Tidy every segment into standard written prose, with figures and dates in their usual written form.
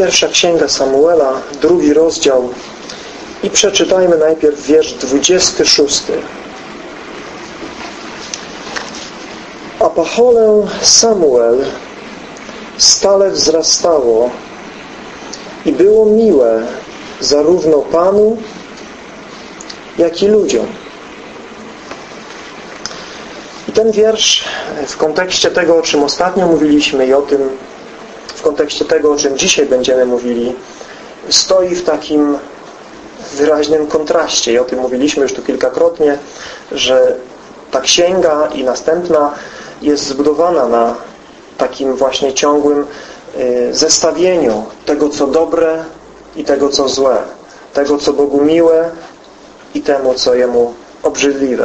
Pierwsza księga Samuela, 2 rozdział i przeczytajmy najpierw wiersz 26. A pacholę Samuel stale wzrastało i było miłe zarówno Panu, jak i ludziom. I ten wiersz w kontekście tego, o czym ostatnio mówiliśmy i w kontekście tego, o czym dzisiaj będziemy mówili, stoi w takim wyraźnym kontraście. I o tym mówiliśmy już tu kilkakrotnie, że ta księga i następna jest zbudowana na takim właśnie ciągłym zestawieniu tego, co dobre i tego, co złe. Tego, co Bogu miłe i temu, co Jemu obrzydliwe.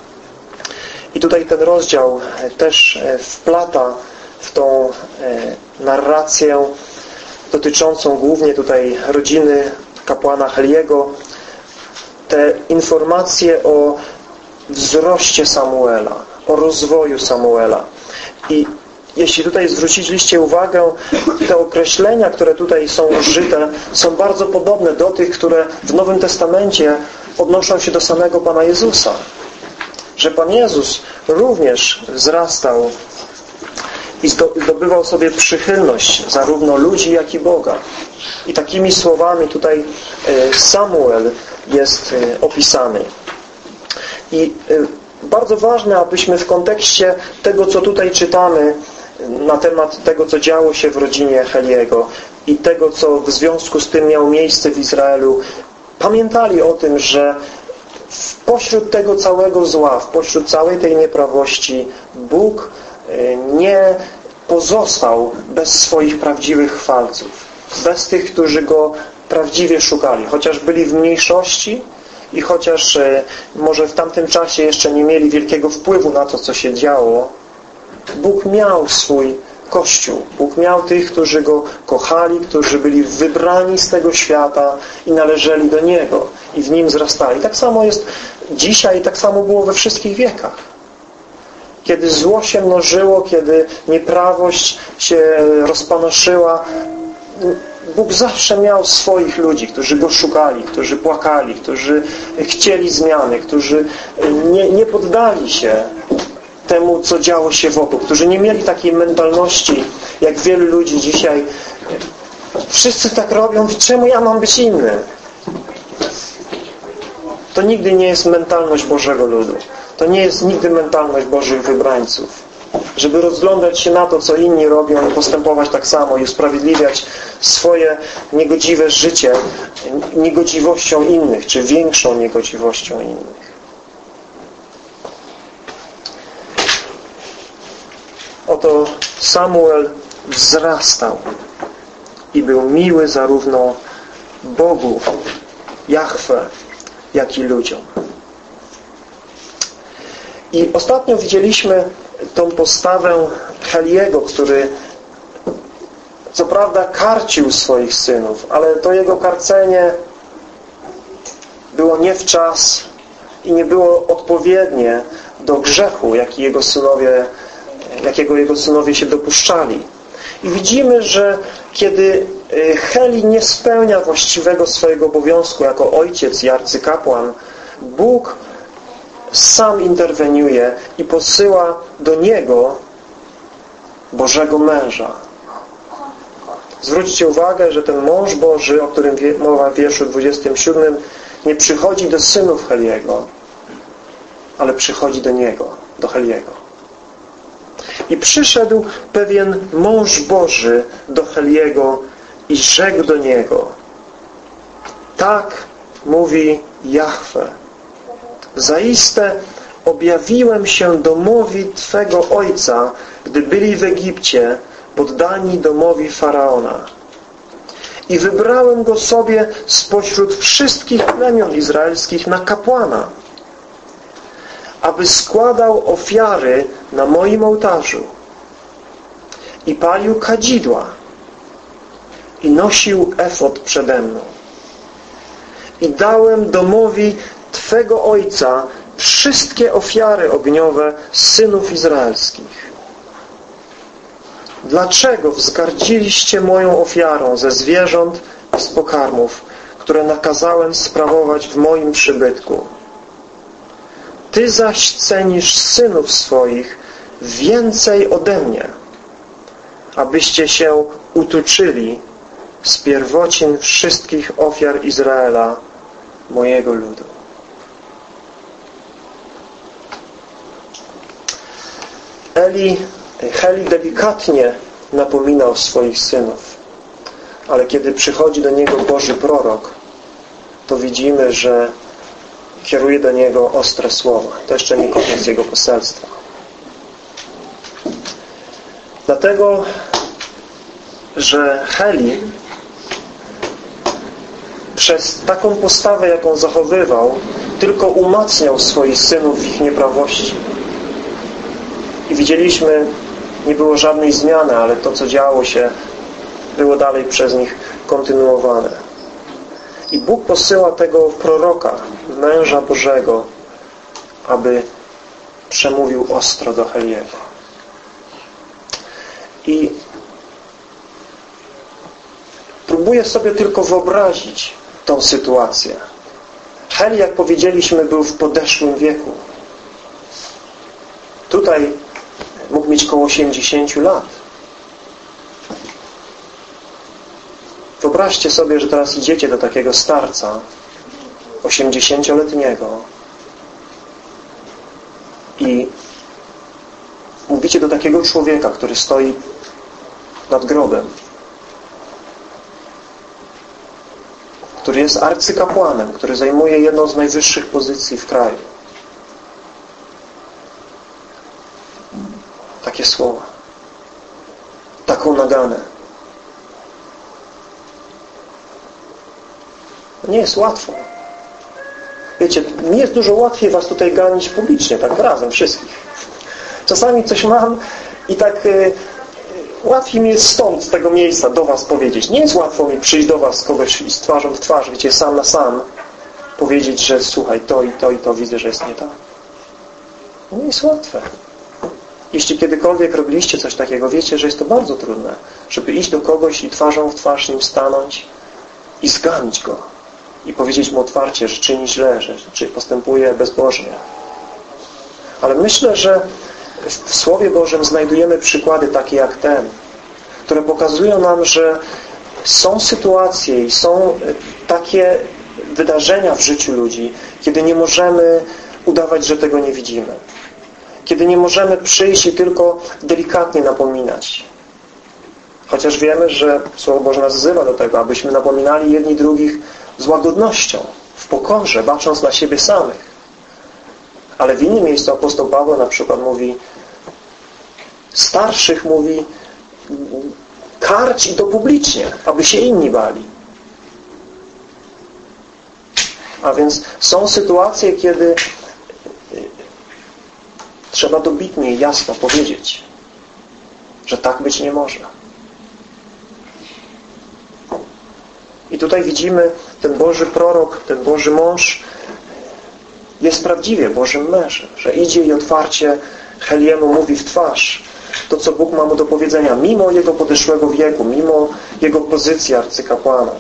I tutaj ten rozdział też wplata w tą narrację dotyczącą głównie tutaj rodziny kapłana Heliego te informacje o wzroście Samuela, o rozwoju Samuela. I jeśli tutaj zwróciliście uwagę, te określenia, które tutaj są użyte, są bardzo podobne do tych, które w Nowym Testamencie odnoszą się do samego Pana Jezusa. Że Pan Jezus również wzrastał i zdobywał sobie przychylność zarówno ludzi, jak i Boga. I takimi słowami tutaj Samuel jest opisany. I bardzo ważne, abyśmy w kontekście tego, co tutaj czytamy na temat tego, co działo się w rodzinie Heliego i tego, co w związku z tym miało miejsce w Izraelu, pamiętali o tym, że pośród tego całego zła, pośród całej tej nieprawości Bóg nie pozostał bez swoich prawdziwych chwalców, bez tych, którzy Go prawdziwie szukali, chociaż byli w mniejszości i chociaż może w tamtym czasie jeszcze nie mieli wielkiego wpływu na to, co się działo. Bóg miał swój Kościół. Bóg miał tych, którzy Go kochali, którzy byli wybrani z tego świata i należeli do Niego i w Nim wzrastali. Tak samo jest dzisiaj i tak samo było we wszystkich wiekach. Kiedy zło się mnożyło, kiedy nieprawość się rozpanoszyła, Bóg zawsze miał swoich ludzi, którzy Go szukali, którzy płakali, którzy chcieli zmiany, którzy nie poddali się temu, co działo się wokół, którzy nie mieli takiej mentalności, jak wielu ludzi dzisiaj. Wszyscy tak robią, czemu ja mam być inny? To nigdy nie jest mentalność Bożego ludu. To nie jest nigdy mentalność Bożych wybrańców. Żeby rozglądać się na to, co inni robią i postępować tak samo i usprawiedliwiać swoje niegodziwe życie niegodziwością innych, czy większą niegodziwością innych. Oto Samuel wzrastał i był miły zarówno Bogu, Jahwe, jak i ludziom. I ostatnio widzieliśmy tą postawę Heliego, który co prawda karcił swoich synów, ale to jego karcenie było nie w czas i nie było odpowiednie do grzechu, jakiego jego synowie się dopuszczali. I widzimy, że kiedy Heli nie spełnia właściwego swojego obowiązku jako ojciec i arcykapłan, Bóg sam interweniuje i posyła do niego Bożego męża. Zwróćcie uwagę, że ten mąż Boży, o którym mowa w wierszu 27, nie przychodzi do synów Heliego, ale przychodzi do niego, do Heliego. I przyszedł pewien mąż Boży do Heliego i rzekł do niego: tak mówi Jahwe, zaiste objawiłem się domowi Twego ojca, gdy byli w Egipcie, poddani domowi Faraona. I wybrałem go sobie spośród wszystkich plemion izraelskich na kapłana, aby składał ofiary na moim ołtarzu i palił kadzidła i nosił efod przede mną. I dałem domowi Twego ojca wszystkie ofiary ogniowe synów izraelskich. dlaczego wzgardziliście moją ofiarą ze zwierząt i z pokarmów, które nakazałem sprawować w moim przybytku? Ty zaś cenisz synów swoich więcej ode mnie, abyście się utuczyli z pierwocin wszystkich ofiar Izraela, mojego ludu. Heli delikatnie napominał swoich synów, ale kiedy przychodzi do niego Boży prorok, to widzimy, że kieruje do niego ostre słowa. To jeszcze nie koniec jego poselstwa. Dlatego, że Heli przez taką postawę, jaką zachowywał, tylko umacniał swoich synów w ich nieprawości. I widzieliśmy, nie było żadnej zmiany, ale to, co działo się, było dalej przez nich kontynuowane. I Bóg posyła tego proroka, męża Bożego, aby przemówił ostro do Heliego. I próbuję sobie tylko wyobrazić tą sytuację. Heli, jak powiedzieliśmy, był w podeszłym wieku. Tutaj mógł mieć koło 80 lat. Wyobraźcie sobie, że teraz idziecie do takiego starca 80-letniego i mówicie do takiego człowieka, który stoi nad grobem, który jest arcykapłanem, który zajmuje jedną z najwyższych pozycji w kraju. Takie słowa. Taką naganę. Nie jest łatwo. Wiecie, nie jest dużo łatwiej was tutaj ganić publicznie, tak razem, wszystkich. Czasami coś mam i tak łatwiej mi jest stąd, z tego miejsca do was powiedzieć. Nie jest łatwo mi przyjść do was kogoś z twarzą w twarz, wiecie, sam na sam powiedzieć, że słuchaj, to i to i to widzę, że jest nie tak. Nie jest łatwe. Jeśli kiedykolwiek robiliście coś takiego, wiecie, że jest to bardzo trudne, żeby iść do kogoś i twarzą w twarz nim stanąć i zganić go. I powiedzieć mu otwarcie, że czyni źle, że postępuje bezbożnie. Ale myślę, że w Słowie Bożym znajdujemy przykłady takie jak ten, które pokazują nam, że są sytuacje i są takie wydarzenia w życiu ludzi, kiedy nie możemy udawać, że tego nie widzimy. Kiedy nie możemy przyjść i tylko delikatnie napominać. Chociaż wiemy, że Słowo Boże nas wzywa do tego, abyśmy napominali jedni drugich z łagodnością, w pokorze, bacząc na siebie samych. Ale w innym miejscu apostoł Paweł na przykład mówi, starszych mówi, karć i to publicznie, aby się inni bali. A więc są sytuacje, kiedy trzeba dobitnie i jasno powiedzieć, że tak być nie może. I tutaj widzimy, ten Boży prorok, ten Boży mąż jest prawdziwie Bożym mężem, że idzie i otwarcie Heliemu mówi w twarz to, co Bóg ma mu do powiedzenia, mimo jego podeszłego wieku, mimo jego pozycji arcykapłana.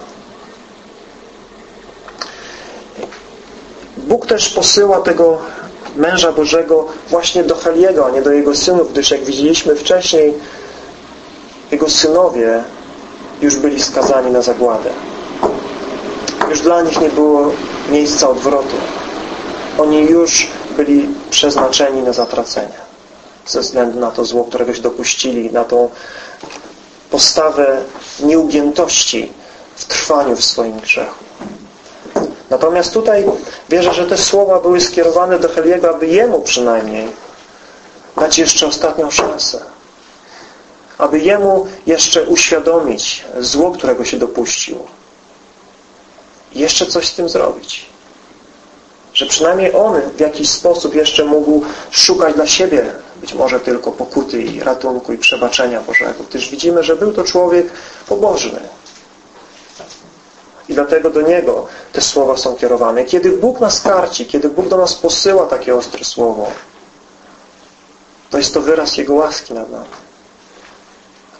Bóg też posyła tego męża Bożego właśnie do Heliego, a nie do jego synów, gdyż jak widzieliśmy wcześniej, jego synowie już byli skazani na zagładę. Już dla nich nie było miejsca odwrotu. Oni już byli przeznaczeni na zatracenie ze względu na to zło, którego się dopuścili, na tą postawę nieugiętości w trwaniu w swoim grzechu. Natomiast tutaj wierzę, że te słowa były skierowane do Heliego, aby jemu przynajmniej dać jeszcze ostatnią szansę. Aby jemu jeszcze uświadomić zło, którego się dopuścił. I jeszcze coś z tym zrobić. Że przynajmniej on w jakiś sposób jeszcze mógł szukać dla siebie być może tylko pokuty i ratunku i przebaczenia Bożego. Gdyż widzimy, że był to człowiek pobożny. I dlatego do niego te słowa są kierowane. Kiedy Bóg nas karci, kiedy Bóg do nas posyła takie ostre słowo, to jest to wyraz Jego łaski nad nami.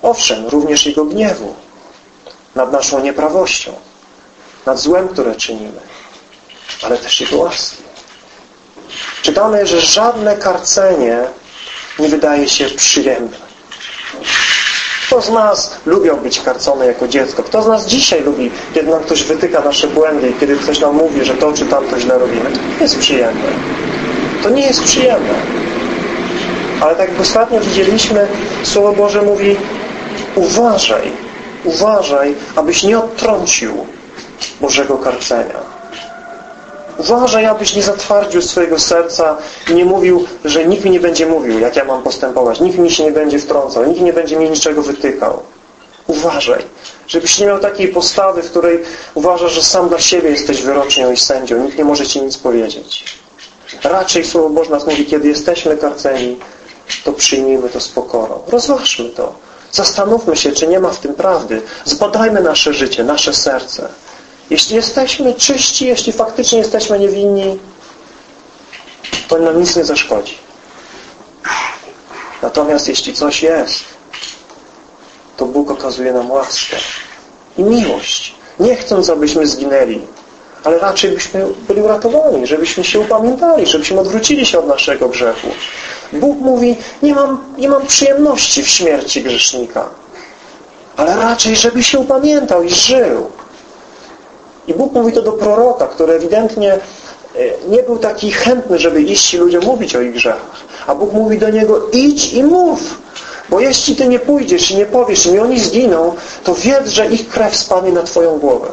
Owszem, również Jego gniewu nad naszą nieprawością, nad złem, które czynimy, ale też Jego łaski. Czytamy, że żadne karcenie nie wydaje się przyjemne. Kto z nas lubił być karcony jako dziecko? Kto z nas dzisiaj lubi, kiedy nam ktoś wytyka nasze błędy i kiedy ktoś nam mówi, że to czy tamto źle robimy? To nie jest przyjemne. To nie jest przyjemne. Ale tak jak ostatnio widzieliśmy, Słowo Boże mówi: uważaj, uważaj, abyś nie odtrącił Bożego karcenia. Uważaj, abyś nie zatwardził swojego serca i nie mówił, że nikt mi nie będzie mówił, jak ja mam postępować. Nikt mi się nie będzie wtrącał. Nikt nie będzie mi niczego wytykał. Uważaj, żebyś nie miał takiej postawy, w której uważasz, że sam dla siebie jesteś wyrocznią i sędzią. Nikt nie może ci nic powiedzieć. Raczej Słowo Boże nas mówi, kiedy jesteśmy karceni, to przyjmijmy to z pokorą. Rozważmy to. Zastanówmy się, czy nie ma w tym prawdy. Zbadajmy nasze życie, nasze serce. Jeśli jesteśmy czyści, jeśli faktycznie jesteśmy niewinni, to nam nic nie zaszkodzi. Natomiast jeśli coś jest, to Bóg okazuje nam łaskę i miłość. Nie chcąc, abyśmy zginęli, ale raczej byśmy byli uratowani, żebyśmy się upamiętali, żebyśmy odwrócili się od naszego grzechu. Bóg mówi: nie mam przyjemności w śmierci grzesznika, ale raczej, żeby się upamiętał i żył. I Bóg mówi to do proroka, który ewidentnie nie był taki chętny, żeby iść i ludziom mówić o ich grzechach. A Bóg mówi do niego: idź i mów. Bo jeśli ty nie pójdziesz i nie powiesz im i oni zginą, to wiedz, że ich krew spadnie na twoją głowę.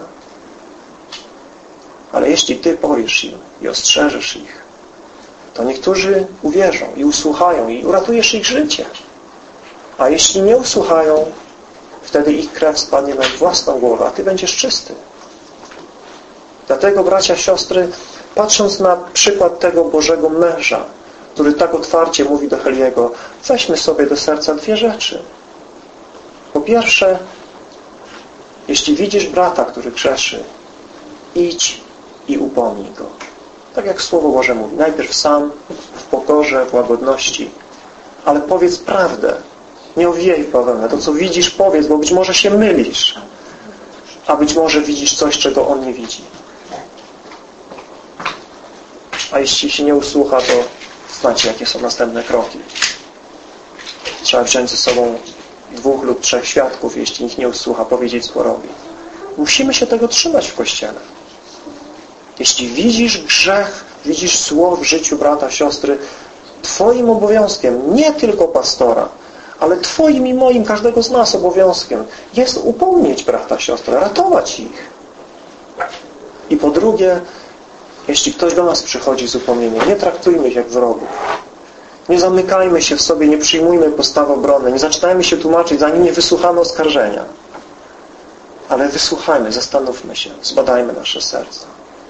Ale jeśli ty powiesz im i ostrzeżesz ich, to niektórzy uwierzą i usłuchają i uratujesz ich życie. A jeśli nie usłuchają, wtedy ich krew spadnie na ich własną głowę, a ty będziesz czysty. Dlatego, bracia, siostry, patrząc na przykład tego Bożego męża, który tak otwarcie mówi do Heliego, weźmy sobie do serca dwie rzeczy. Po pierwsze, jeśli widzisz brata, który grzeszy, idź i upomnij go. Tak jak Słowo Boże mówi, najpierw sam, w pokorze, w łagodności, ale powiedz prawdę. Nie owijaj w bawełnę. To, co widzisz, powiedz, bo być może się mylisz, a być może widzisz coś, czego on nie widzi. A jeśli się nie usłucha, to znacie, jakie są następne kroki. Trzeba wziąć ze sobą 2 lub 3 świadków, jeśli ich nie usłucha, powiedzieć zborowi. Musimy się tego trzymać w Kościele. Jeśli widzisz grzech, widzisz zło w życiu brata, siostry, twoim obowiązkiem, nie tylko pastora, ale twoim i moim, każdego z nas obowiązkiem jest upomnieć brata, siostrę, ratować ich. I po drugie, jeśli ktoś do nas przychodzi z upomnieniem, nie traktujmy ich jak wrogów. Nie zamykajmy się w sobie, nie przyjmujmy postawy obronnej, nie zaczynajmy się tłumaczyć, zanim nie wysłuchamy oskarżenia. Ale wysłuchajmy, zastanówmy się, zbadajmy nasze serca.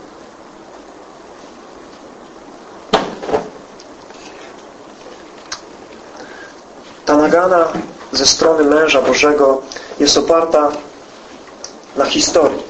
Ta nagana ze strony męża Bożego jest oparta na historii.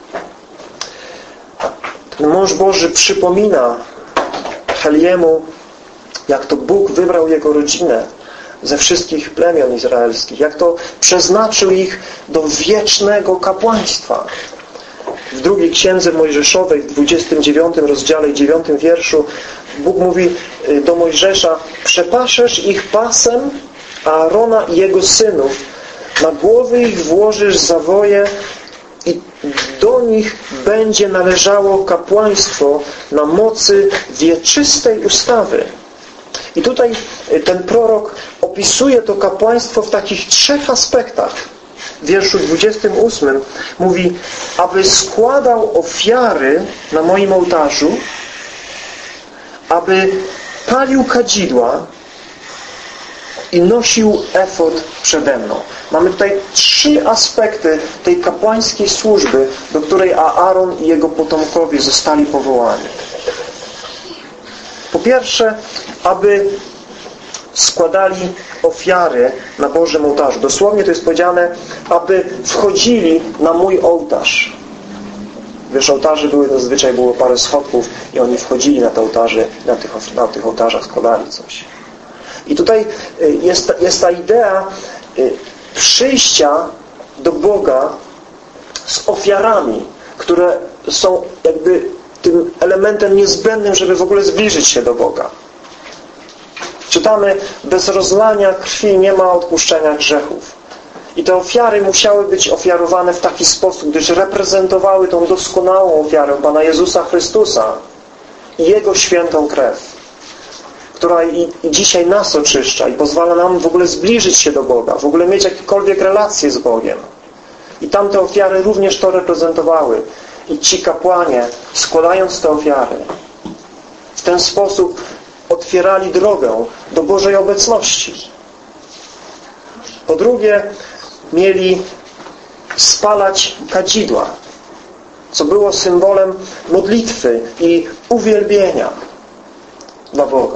Ten mąż Boży przypomina Heliemu, jak to Bóg wybrał jego rodzinę ze wszystkich plemion izraelskich, jak to przeznaczył ich do wiecznego kapłaństwa. W 2 Księdze Mojżeszowej, w 29 rozdziale i 9 wierszu Bóg mówi do Mojżesza: przepaszesz ich pasem Aarona i jego synów, na głowy ich włożysz zawoje i do nich będzie należało kapłaństwo na mocy wieczystej ustawy. I tutaj ten prorok opisuje to kapłaństwo w takich 3 aspektach. W wierszu 28 mówi: aby składał ofiary na moim ołtarzu, aby palił kadzidła i nosił efod przede mną. Mamy tutaj 3 aspekty tej kapłańskiej służby, do której Aaron i jego potomkowie zostali powołani. Po pierwsze, aby składali ofiary na Bożym ołtarzu. Dosłownie to jest powiedziane, aby wchodzili na mój ołtarz. Wiesz, ołtarze zazwyczaj było parę schodków i oni wchodzili na te ołtarze, na tych ołtarzach składali coś. I tutaj jest ta idea przyjścia do Boga z ofiarami, które są jakby tym elementem niezbędnym, żeby w ogóle zbliżyć się do Boga. Czytamy, bez rozlania krwi nie ma odpuszczenia grzechów. I te ofiary musiały być ofiarowane w taki sposób, gdyż reprezentowały tą doskonałą ofiarę Pana Jezusa Chrystusa i Jego świętą krew, która i dzisiaj nas oczyszcza i pozwala nam w ogóle zbliżyć się do Boga, w ogóle mieć jakiekolwiek relacje z Bogiem. I tamte ofiary również to reprezentowały. I ci kapłanie, składając te ofiary, w ten sposób otwierali drogę do Bożej obecności. Po drugie, mieli spalać kadzidła, co było symbolem modlitwy i uwielbienia dla Boga.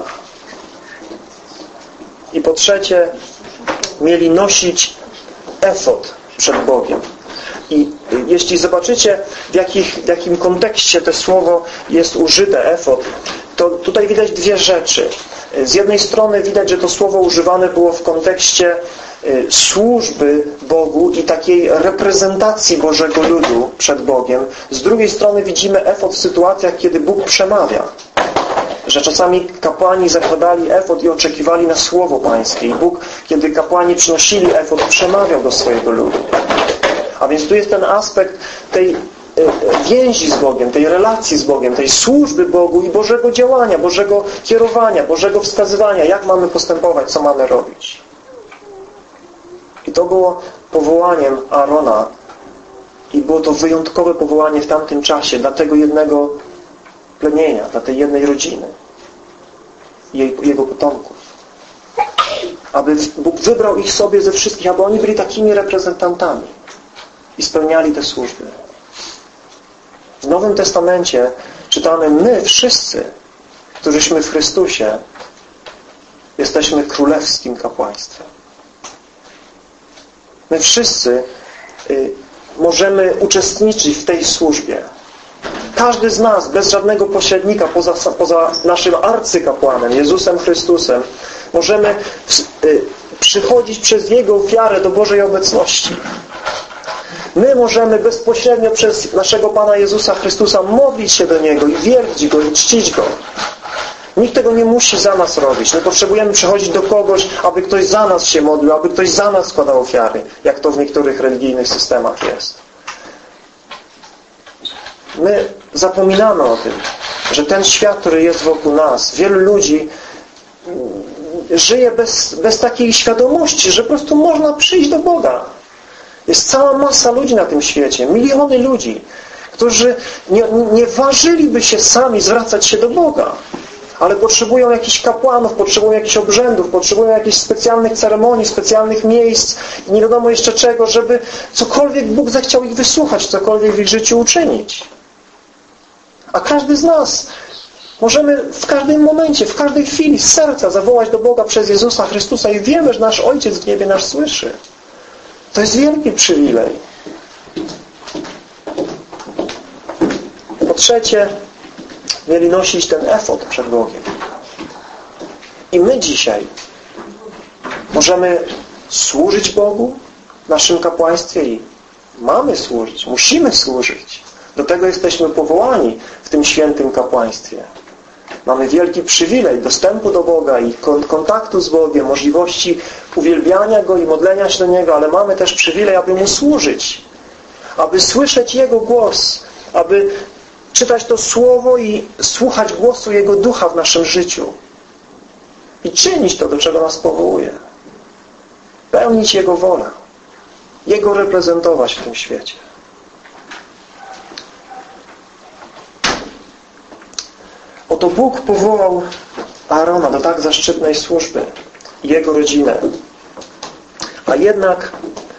I po trzecie, mieli nosić efod przed Bogiem. I jeśli zobaczycie, w jakim kontekście to słowo jest użyte, efod, to tutaj widać dwie rzeczy. Z jednej strony widać, że to słowo używane było w kontekście służby Bogu i takiej reprezentacji Bożego ludu przed Bogiem. Z drugiej strony widzimy efod w sytuacjach, kiedy Bóg przemawia. Że czasami kapłani zakładali efod i oczekiwali na słowo Pańskie. I Bóg, kiedy kapłani przynosili efod, przemawiał do swojego ludu. A więc tu jest ten aspekt tej więzi z Bogiem, tej relacji z Bogiem, tej służby Bogu i Bożego działania, Bożego kierowania, Bożego wskazywania, jak mamy postępować, co mamy robić. I to było powołaniem Aarona i było to wyjątkowe powołanie w tamtym czasie dla tego jednego plemienia, dla tej jednej rodziny i jego potomków. Aby Bóg wybrał ich sobie ze wszystkich, aby oni byli takimi reprezentantami i spełniali te służby. W Nowym Testamencie czytamy, my wszyscy, którzyśmy w Chrystusie, jesteśmy królewskim kapłaństwem. My wszyscy możemy uczestniczyć w tej służbie. Każdy z nas, bez żadnego pośrednika, poza naszym arcykapłanem, Jezusem Chrystusem, możemy przychodzić przez Jego ofiarę do Bożej obecności. My możemy bezpośrednio przez naszego Pana Jezusa Chrystusa modlić się do Niego i wielbić Go i czcić Go. Nikt tego nie musi za nas robić. Nie potrzebujemy przychodzić do kogoś, aby ktoś za nas się modlił, aby ktoś za nas składał ofiary, jak to w niektórych religijnych systemach jest. My zapominamy o tym, że ten świat, który jest wokół nas, wielu ludzi żyje bez takiej świadomości, że po prostu można przyjść do Boga. Jest cała masa ludzi na tym świecie, miliony ludzi, którzy nie ważyliby się sami zwracać się do Boga, ale potrzebują jakichś kapłanów, potrzebują jakichś obrzędów, potrzebują jakichś specjalnych ceremonii, specjalnych miejsc i nie wiadomo jeszcze czego, żeby cokolwiek Bóg zechciał ich wysłuchać, cokolwiek w ich życiu uczynić. A każdy z nas możemy w każdym momencie, w każdej chwili z serca zawołać do Boga przez Jezusa Chrystusa i wiemy, że nasz Ojciec w niebie nas słyszy. To jest wielki przywilej. Po trzecie, mieli nosić ten efod przed Bogiem. I my dzisiaj możemy służyć Bogu w naszym kapłaństwie i mamy służyć, musimy służyć. Do tego jesteśmy powołani w tym świętym kapłaństwie. Mamy wielki przywilej dostępu do Boga i kontaktu z Bogiem, możliwości uwielbiania Go i modlenia się do Niego, ale mamy też przywilej, aby Mu służyć, aby słyszeć Jego głos, aby czytać to Słowo i słuchać głosu Jego Ducha w naszym życiu i czynić to, do czego nas powołuje. Pełnić Jego wolę, Jego reprezentować w tym świecie. Oto Bóg powołał Aarona do tak zaszczytnej służby i jego rodzinę. A jednak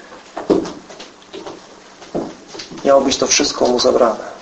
miało być to wszystko mu zabrane.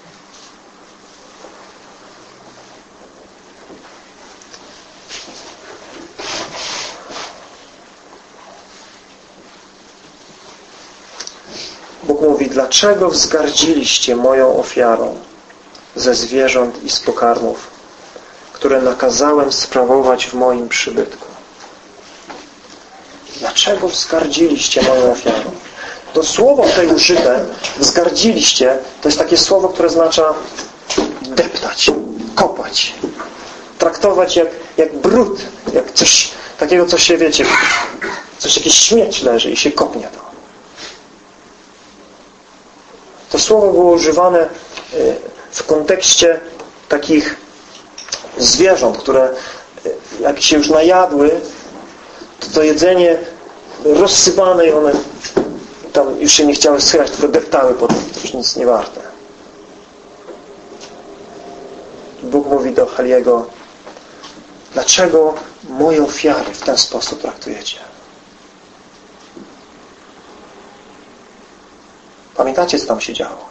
Bóg mówi, dlaczego wzgardziliście moją ofiarą ze zwierząt i z pokarmów, które nakazałem sprawować w moim przybytku? Dlaczego? dlaczego wzgardziliście moją ofiarą? To słowo tutaj użyte, wzgardziliście, to jest takie słowo, które oznacza deptać, kopać, traktować jak brud, jak coś takiego, co się, wiecie, coś, jakiś śmieć leży i się kopnie to. To słowo było używane w kontekście takich zwierząt, które jak się już najadły, to jedzenie rozsypane i one tam już się nie chciały schylać, tylko deptały potem, to już nic nie warte. Bóg mówi do Heliego: dlaczego moje ofiary w ten sposób traktujecie? Pamiętacie, co tam się działo?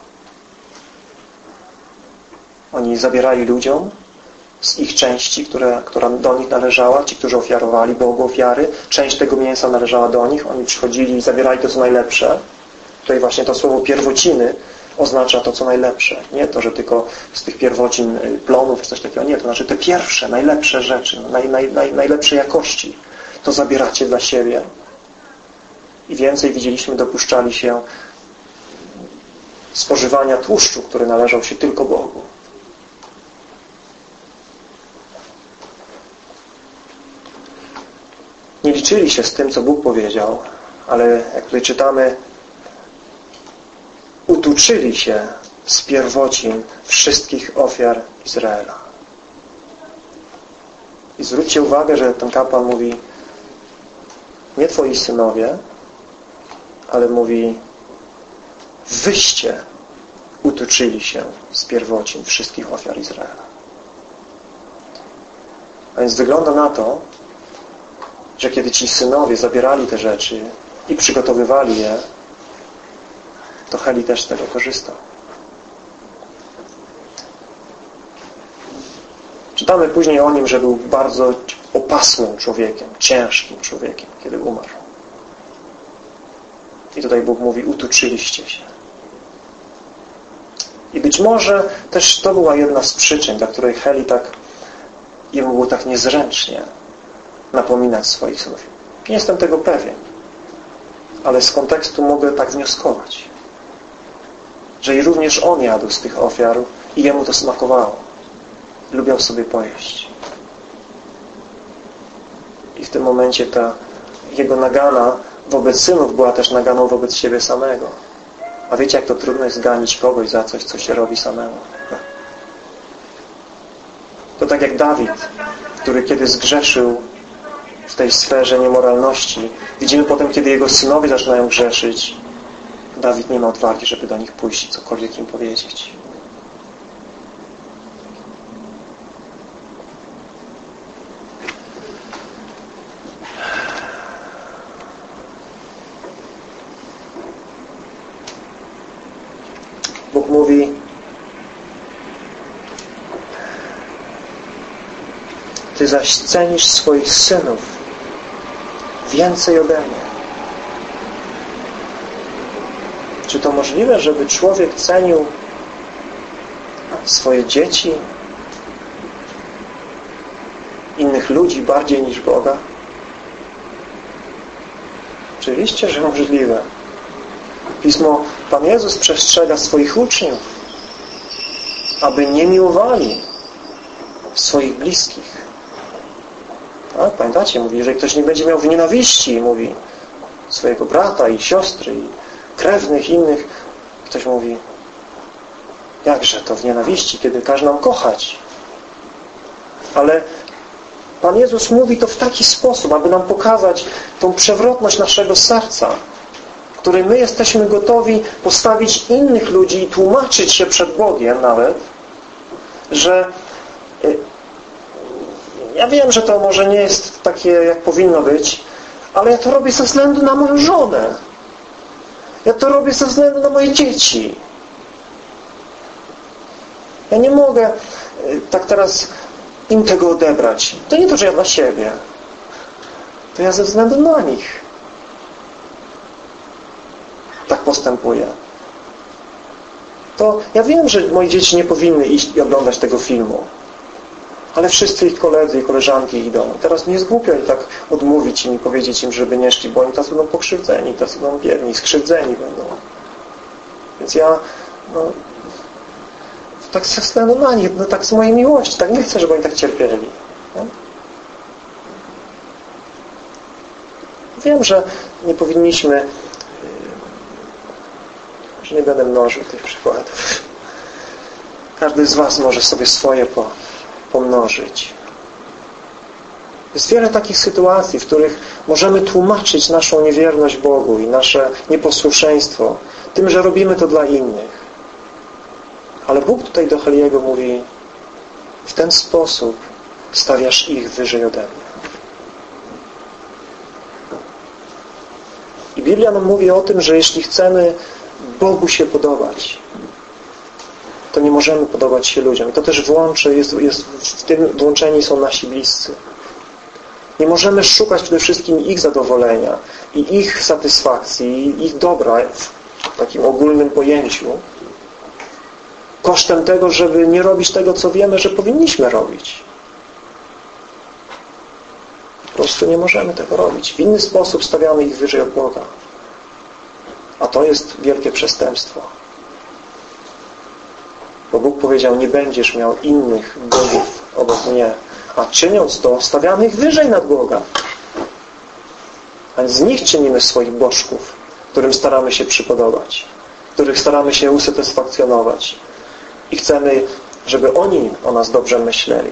Oni zabierali ludziom z ich części, która do nich należała, ci, którzy ofiarowali Bogu ofiary. Część tego mięsa należała do nich. Oni przychodzili i zabierali to, co najlepsze. Tutaj właśnie to słowo pierwociny oznacza to, co najlepsze. Nie to, że tylko z tych pierwocin plonów czy coś takiego. Nie, to znaczy te pierwsze, najlepsze rzeczy, najlepszej jakości. To zabieracie dla siebie. I więcej, widzieliśmy, dopuszczali się spożywania tłuszczu, który należał się tylko Bogu. Nie liczyli się z tym, co Bóg powiedział, ale jak tutaj czytamy, utuczyli się z pierwocin wszystkich ofiar Izraela. I zwróćcie uwagę, że ten kapłan mówi nie twoi synowie, ale mówi wyście utuczyli się z pierwocin wszystkich ofiar Izraela. A więc wygląda na to, że kiedy ci synowie zabierali te rzeczy i przygotowywali je, to Heli też z tego korzystał. Czytamy później o nim, że był bardzo opasłym człowiekiem, ciężkim człowiekiem, kiedy umarł. I tutaj Bóg mówi: utuczyliście się. I być może też to była jedna z przyczyn, dla której Heli jemu było tak niezręcznie napominać swoich synów. Nie jestem tego pewien, ale z kontekstu mogę tak wnioskować, że i również on jadł z tych ofiar i jemu to smakowało. Lubiał sobie pojeść. I w tym momencie ta jego nagana wobec synów była też naganą wobec siebie samego. A wiecie, jak to trudno jest ganić kogoś za coś, co się robi samemu. To tak jak Dawid, który kiedy zgrzeszył w tej sferze niemoralności, widzimy potem, kiedy jego synowie zaczynają grzeszyć, Dawid nie ma odwagi, żeby do nich pójść i cokolwiek im powiedzieć. Bóg mówi: ty zaś cenisz swoich synów więcej ode mnie. Czy to możliwe, żeby człowiek cenił swoje dzieci, innych ludzi bardziej niż Boga? Oczywiście, że możliwe. Pismo, Pan Jezus przestrzega swoich uczniów, aby nie miłowali swoich bliskich. Tak? Pamiętacie? Mówi, jeżeli ktoś nie będzie miał w nienawiści, mówi, swojego brata i siostry i krewnych, innych, ktoś mówi, jakże to w nienawiści, kiedy każe nam kochać. Ale Pan Jezus mówi to w taki sposób, aby nam pokazać tą przewrotność naszego serca, w której my jesteśmy gotowi postawić innych ludzi i tłumaczyć się przed Bogiem nawet, że ja wiem, że to może nie jest takie, jak powinno być, ale ja to robię ze względu na moją żonę. Ja to robię ze względu na moje dzieci. Ja nie mogę tak teraz im tego odebrać. To nie to, że ja dla siebie. To ja ze względu na nich tak postępuję. To ja wiem, że moje dzieci nie powinny iść i oglądać tego filmu. ale wszyscy ich koledzy i koleżanki idą. Teraz nie jest głupio i tak odmówić im i powiedzieć im, żeby nie szli, bo oni tacy będą pokrzywdzeni, tacy będą biedni, skrzywdzeni będą. Więc ja tak ze względu na nich, tak z mojej miłości, tak nie chcę, żeby oni tak cierpieli. No? Wiem, że nie powinniśmy, że nie będę mnożył tych przykładów. Każdy z was może sobie swoje pomnożyć. Jest wiele takich sytuacji, w których możemy tłumaczyć naszą niewierność Bogu i nasze nieposłuszeństwo tym, że robimy to dla innych. Ale Bóg tutaj do Heliego mówi: w ten sposób stawiasz ich wyżej ode mnie. I Biblia nam mówi o tym, że jeśli chcemy Bogu się podobać, to nie możemy podobać się ludziom. I to też w tym włączeni są nasi bliscy. Nie możemy szukać przede wszystkim ich zadowolenia i ich satysfakcji, i ich dobra w takim ogólnym pojęciu, kosztem tego, żeby nie robić tego, co wiemy, że powinniśmy robić. Po prostu nie możemy tego robić. W inny sposób stawiamy ich wyżej od Boga. A to jest wielkie przestępstwo. Bo Bóg powiedział: nie będziesz miał innych bogów obok mnie. A czyniąc to, stawiamy ich wyżej nad Boga. A z nich czynimy swoich bożków, którym staramy się przypodobać, których staramy się usatysfakcjonować. I chcemy, żeby oni o nas dobrze myśleli.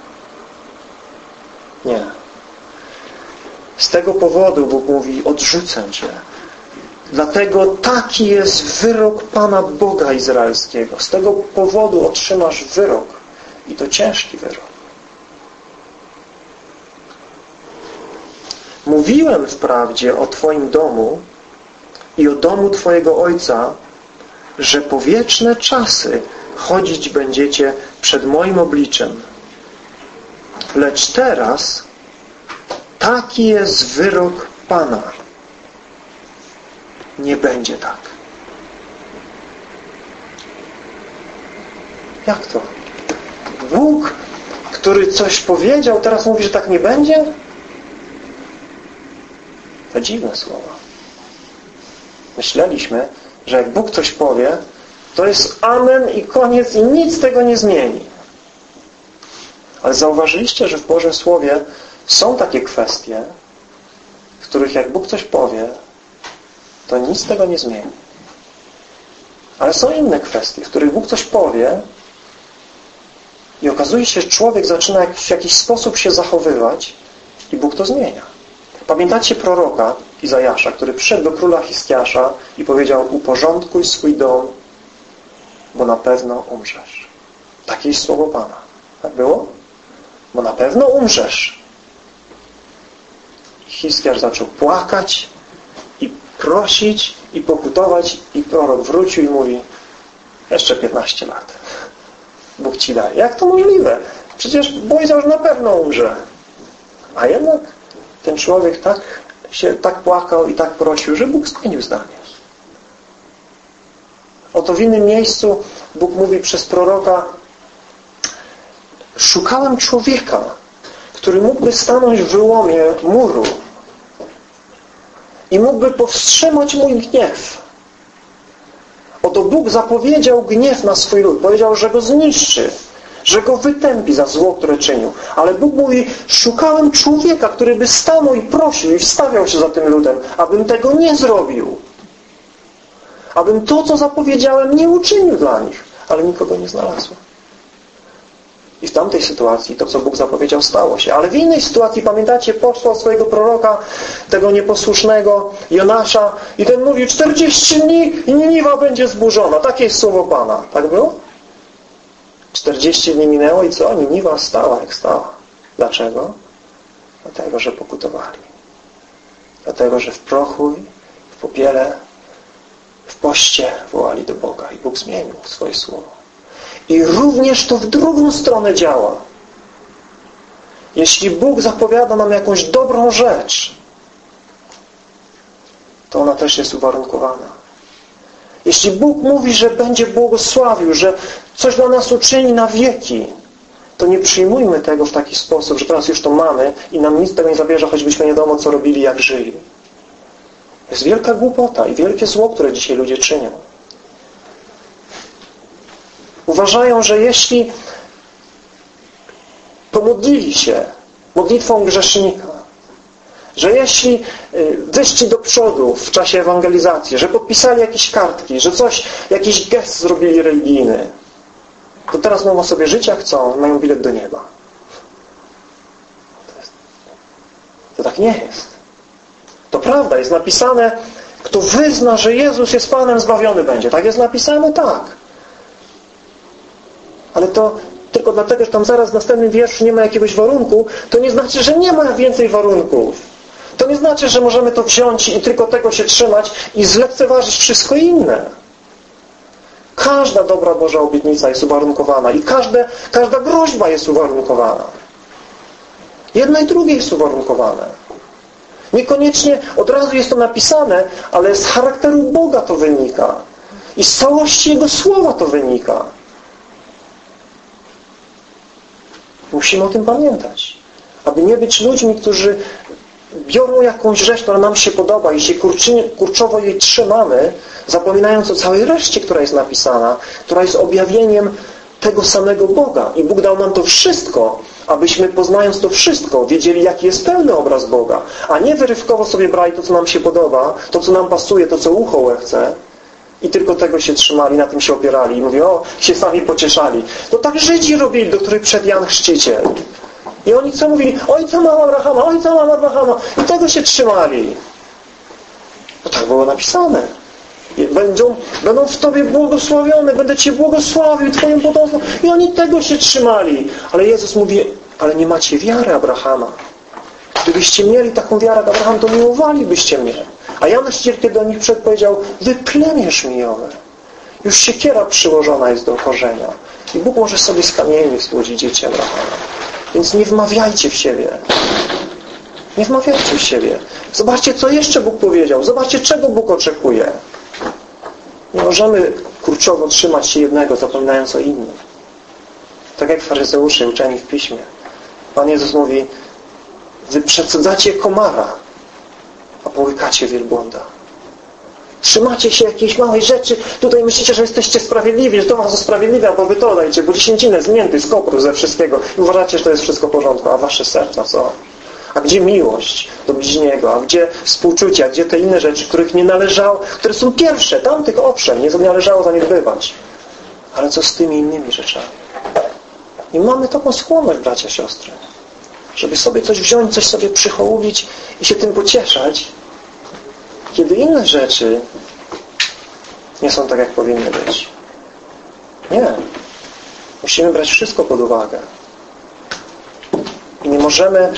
Nie. Z tego powodu Bóg mówi: odrzucę Cię. Dlatego taki jest wyrok Pana Boga Izraelskiego. Z tego powodu otrzymasz wyrok. I to ciężki wyrok. Mówiłem wprawdzie o Twoim domu i o domu Twojego Ojca, że po wieczne czasy chodzić będziecie przed moim obliczem. Lecz teraz taki jest wyrok Pana. Nie będzie tak. Jak to? Bóg, który coś powiedział, teraz mówi, że tak nie będzie? To dziwne słowa. Myśleliśmy, że jak Bóg coś powie, to jest amen i koniec i nic tego nie zmieni. Ale zauważyliście, że w Bożym Słowie są takie kwestie, w których jak Bóg coś powie, to nic tego nie zmieni. Ale są inne kwestie, w których Bóg coś powie i okazuje się, że człowiek zaczyna w jakiś sposób się zachowywać i Bóg to zmienia. Pamiętacie proroka Izajasza, który przyszedł do króla Hiskiasza i powiedział: uporządkuj swój dom, bo na pewno umrzesz. Takie jest słowo Pana. Tak było? Bo na pewno umrzesz. Hiskiasz zaczął płakać i prosić i pokutować i prorok wrócił i mówi: jeszcze 15 lat. Bóg ci daje. Jak to możliwe? Przecież powiedział, że na pewno umrze. A jednak ten człowiek tak płakał i tak prosił, że Bóg zmienił zdanie. Oto w innym miejscu Bóg mówi przez proroka: szukałem człowieka, który mógłby stanąć w wyłomie muru i mógłby powstrzymać mój gniew. Oto Bóg zapowiedział gniew na swój lud. Powiedział, że go zniszczy, że go wytępi za zło, które czynił. Ale Bóg mówi: szukałem człowieka, który by stanął i prosił i wstawiał się za tym ludem, abym tego nie zrobił. Abym to, co zapowiedziałem, nie uczynił dla nich. Ale nikogo nie znalazłem. I w tamtej sytuacji to, co Bóg zapowiedział, stało się. Ale w innej sytuacji, pamiętacie, posłał swojego proroka, tego nieposłusznego, Jonasza, i ten mówił: 40 dni i Niniwa będzie zburzona. Takie jest słowo Pana. Tak było? 40 dni minęło i co? Niniwa stała jak stała. Dlaczego? Dlatego, że pokutowali. Dlatego, że w prochu, w popiele, w poście wołali do Boga i Bóg zmienił swoje słowo. I również to w drugą stronę działa. Jeśli Bóg zapowiada nam jakąś dobrą rzecz, to ona też jest uwarunkowana. Jeśli Bóg mówi, że będzie błogosławił, że coś dla nas uczyni na wieki, to nie przyjmujmy tego w taki sposób, że teraz już to mamy i nam nic tego nie zabierze, choćbyśmy nie wiadomo, co robili, jak żyli. To jest wielka głupota i wielkie zło, które dzisiaj ludzie czynią. Uważają, że jeśli pomodlili się modlitwą grzesznika, że jeśli wyszli do przodu w czasie ewangelizacji, że podpisali jakieś kartki, że jakiś gest zrobili religijny, to teraz mogą sobie żyć jak chcą, mają bilet do nieba. To tak nie jest. To prawda, jest napisane, kto wyzna, że Jezus jest Panem, zbawiony będzie. Tak jest napisane? Tak. Ale to tylko dlatego, że tam zaraz w następnym wierszu nie ma jakiegoś warunku, to nie znaczy, że nie ma więcej warunków. To nie znaczy, że możemy to wziąć i tylko tego się trzymać i zlekceważyć wszystko inne. Każda dobra Boża obietnica jest uwarunkowana i każda groźba jest uwarunkowana. Jedno i drugie jest uwarunkowane. Niekoniecznie od razu jest to napisane, ale z charakteru Boga to wynika. I z całości Jego Słowa to wynika. Musimy o tym pamiętać. Aby nie być ludźmi, którzy biorą jakąś rzecz, która nam się podoba i się kurczowo jej trzymamy, zapominając o całej reszcie, która jest napisana, która jest objawieniem tego samego Boga. I Bóg dał nam to wszystko, abyśmy poznając to wszystko, wiedzieli, jaki jest pełny obraz Boga. A nie wyrywkowo sobie brali to, co nam się podoba, to, co nam pasuje, to, co ucho łechce i tylko tego się trzymali, na tym się opierali i mówią, się sami pocieszali. To tak Żydzi robili, do których przed Jan Chrzciciel. I oni co mówili? Ojca mam Abrahama, ojca mam Abrahama. I tego się trzymali. Bo tak było napisane. Będą w Tobie błogosławione, będę Cię błogosławił, Twoim potomstwem. I oni tego się trzymali. Ale Jezus mówi, ale nie macie wiary Abrahama. Gdybyście mieli taką wiarę jak Abraham, to miłowalibyście mnie. A Jan Chrzciciel, kiedy do nich przedpowiedział, wypleniesz mi ją. Już siekiera przyłożona jest do korzenia. I Bóg może sobie z kamieni stworzyć dzieci Abrahama. Więc nie wmawiajcie w siebie. Nie wmawiajcie w siebie. Zobaczcie, co jeszcze Bóg powiedział. Zobaczcie, czego Bóg oczekuje. Nie możemy kurczowo trzymać się jednego, zapominając o innym. Tak jak faryzeusze uczeni w Piśmie. Pan Jezus mówi, wy przecedzacie komara, a połykacie wielbłąda. Trzymacie się jakiejś małej rzeczy. Tutaj myślicie, że jesteście sprawiedliwi, że to was usprawiedliwia, bo wy to dajcie, bo dziesięcinę z mięty, z kopru, ze wszystkiego. I uważacie, że to jest wszystko w porządku. A wasze serca co? A gdzie miłość do bliźniego? A gdzie współczucie? A gdzie te inne rzeczy, których nie należało, które są pierwsze? Tamtych owszem, nie należało zaniedbywać. Ale co z tymi innymi rzeczami? I mamy taką skłonność, bracia, siostry, żeby sobie coś wziąć, coś sobie przychołubić i się tym pocieszać, kiedy inne rzeczy nie są tak, jak powinny być. Nie. Musimy brać wszystko pod uwagę. I nie możemy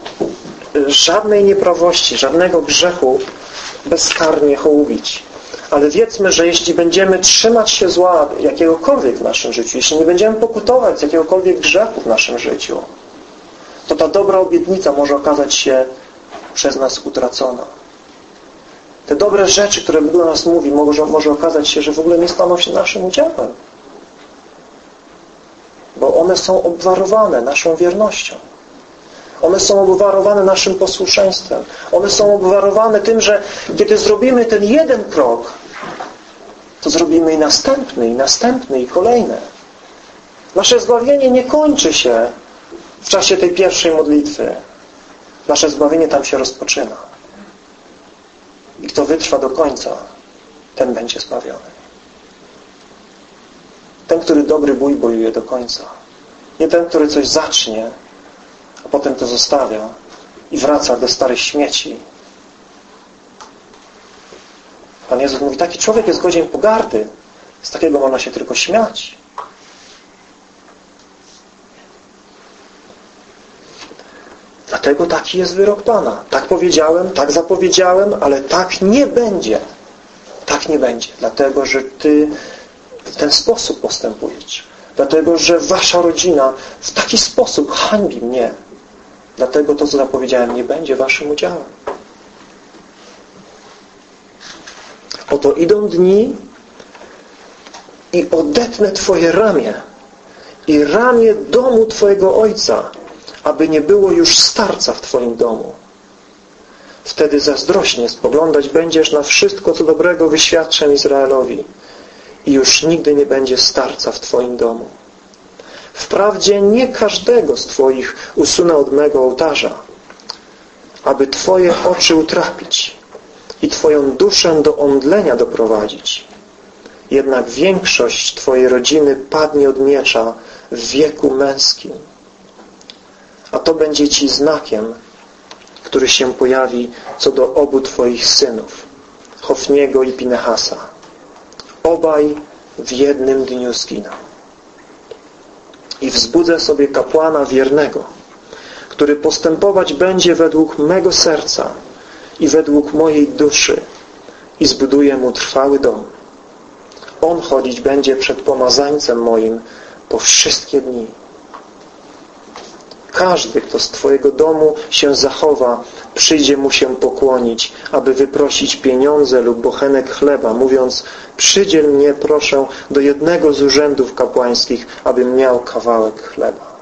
żadnej nieprawości, żadnego grzechu bezkarnie hołubić. Ale wiedzmy, że jeśli będziemy trzymać się zła jakiegokolwiek w naszym życiu, jeśli nie będziemy pokutować z jakiegokolwiek grzechu w naszym życiu, to ta dobra obietnica może okazać się przez nas utracona. Te dobre rzeczy, które Bóg do nas mówi, może okazać się, że w ogóle nie staną się naszym udziałem. Bo one są obwarowane naszą wiernością. One są obwarowane naszym posłuszeństwem. One są obwarowane tym, że kiedy zrobimy ten jeden krok, to zrobimy i następny, i kolejne. Nasze zbawienie nie kończy się w czasie tej pierwszej modlitwy. Nasze zbawienie tam się rozpoczyna. I kto wytrwa do końca, ten będzie zbawiony. Ten, który dobry bój bojuje do końca. Nie ten, który coś zacznie, a potem to zostawia i wraca do starych śmieci. Pan Jezus mówi, taki człowiek jest godzien pogardy. Z takiego można się tylko śmiać. Dlatego taki jest wyrok Pana. Tak powiedziałem, tak zapowiedziałem, ale tak nie będzie. Tak nie będzie. Dlatego, że Ty w ten sposób postępujesz. Dlatego, że Wasza rodzina w taki sposób hańbi mnie. Dlatego to, co zapowiedziałem, nie będzie Waszym udziałem. Oto idą dni i odetnę Twoje ramię i ramię domu Twojego ojca, aby nie było już starca w Twoim domu. Wtedy zazdrośnie spoglądać będziesz na wszystko, co dobrego wyświadczę Izraelowi i już nigdy nie będzie starca w Twoim domu. Wprawdzie nie każdego z Twoich usunę od mego ołtarza, aby Twoje oczy utrapić i Twoją duszę do omdlenia doprowadzić. Jednak większość Twojej rodziny padnie od miecza w wieku męskim. A to będzie Ci znakiem, który się pojawi co do obu Twoich synów, Hofniego i Pinehasa. Obaj w jednym dniu zginą. I wzbudzę sobie kapłana wiernego, który postępować będzie według mego serca i według mojej duszy i zbuduję mu trwały dom. On chodzić będzie przed pomazańcem moim po wszystkie dni. Każdy, kto z Twojego domu się zachowa, przyjdzie mu się pokłonić, aby wyprosić pieniądze lub bochenek chleba, mówiąc: przydziel mnie, proszę, do jednego z urzędów kapłańskich, abym miał kawałek chleba.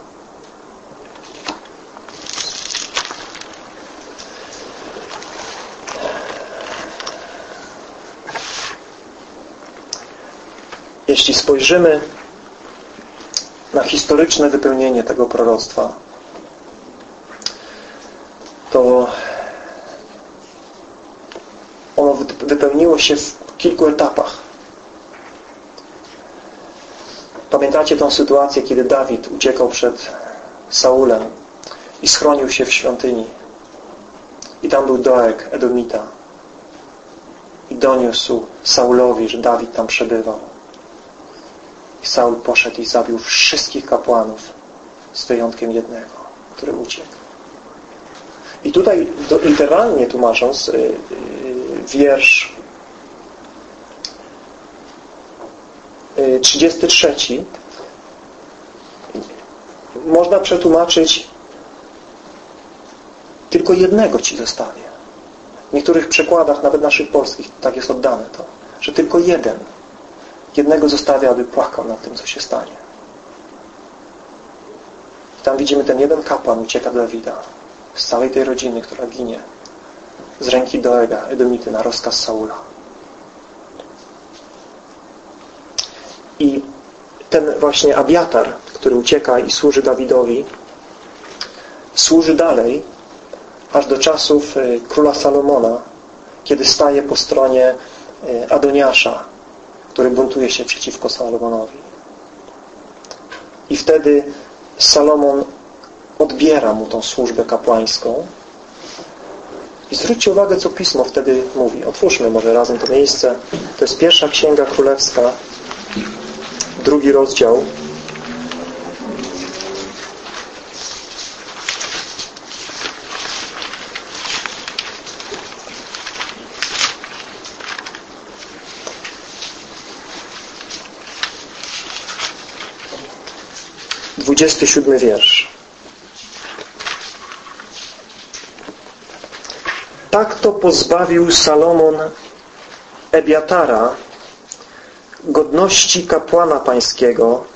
Jeśli spojrzymy na historyczne wypełnienie tego proroctwa, to ono wypełniło się w kilku etapach. Pamiętacie tą sytuację, kiedy Dawid uciekał przed Saulem i schronił się w świątyni. I tam był Doeg, Edomita. I doniósł Saulowi, że Dawid tam przebywał. I Saul poszedł i zabił wszystkich kapłanów z wyjątkiem jednego, który uciekł. I tutaj literalnie tłumacząc wiersz 33 można przetłumaczyć: tylko jednego Ci zostawię. W niektórych przekładach, nawet naszych polskich, tak jest oddane to, że tylko jednego zostawia, aby płakał nad tym, co się stanie. I tam widzimy, ten jeden kapłan ucieka do Dawida z całej tej rodziny, która ginie z ręki Doega, Edomity, na rozkaz Saula. I ten właśnie Abiatar, który ucieka i służy Dawidowi, służy dalej aż do czasów króla Salomona, kiedy staje po stronie Adoniasza, który buntuje się przeciwko Salomonowi. I wtedy Salomon odbiera mu tą służbę kapłańską. I zwróćcie uwagę, co Pismo wtedy mówi. Otwórzmy może razem to miejsce. To jest 1 Księga Królewska, 2 rozdział. Dwudziesty 27 wiersz. Tak to pozbawił Salomon Ebiatara godności kapłana pańskiego,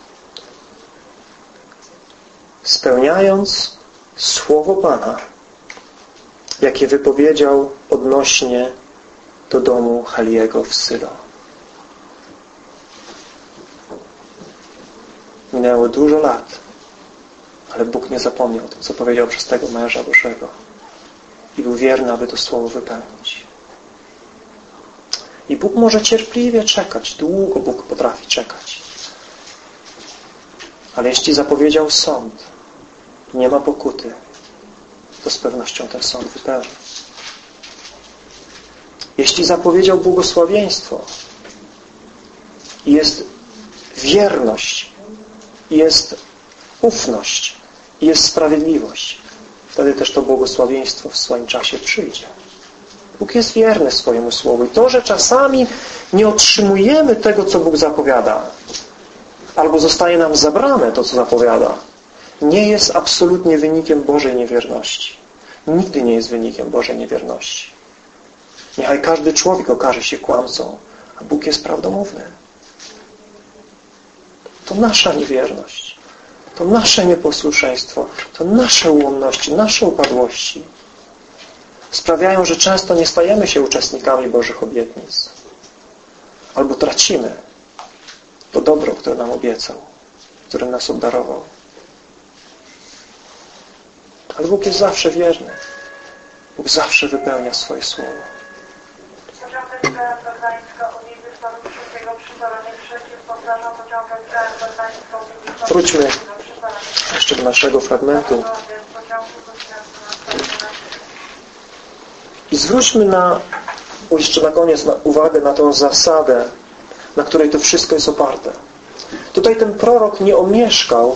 spełniając słowo Pana, jakie wypowiedział odnośnie do domu Heliego w Sylo. Minęło dużo lat, ale Bóg nie zapomniał o tym, co powiedział przez tego męża Bożego. I był wierny, aby to słowo wypełnić. I Bóg może cierpliwie czekać. Długo Bóg potrafi czekać. Ale jeśli zapowiedział sąd, nie ma pokuty, to z pewnością ten sąd wypełni. Jeśli zapowiedział błogosławieństwo, jest wierność, jest ufność, jest sprawiedliwość, wtedy też to błogosławieństwo w swoim czasie przyjdzie. Bóg jest wierny swojemu słowu. I to, że czasami nie otrzymujemy tego, co Bóg zapowiada, albo zostaje nam zabrane to, co zapowiada, nie jest absolutnie wynikiem Bożej niewierności. Nigdy nie jest wynikiem Bożej niewierności. Niechaj każdy człowiek okaże się kłamcą, a Bóg jest prawdomówny. to nasza niewierność, to nasze nieposłuszeństwo, to nasze ułomności, nasze upadłości sprawiają, że często nie stajemy się uczestnikami Bożych obietnic. Albo tracimy to dobro, które nam obiecał, którym nas obdarował. Ale Bóg jest zawsze wierny. Bóg zawsze wypełnia swoje słowo. Wróćmy jeszcze do naszego fragmentu i zwróćmy jeszcze na koniec uwagę na tą zasadę, na której to wszystko jest oparte. Tutaj ten prorok nie omieszkał